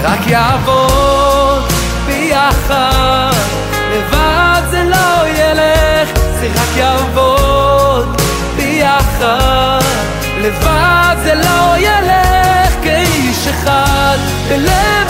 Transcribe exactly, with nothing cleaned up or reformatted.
רק יעבוד ביחד, לבד זה לא ילך. זה רק יעבוד ביחד, לבד זה לא ילך. כאיש אחד בלב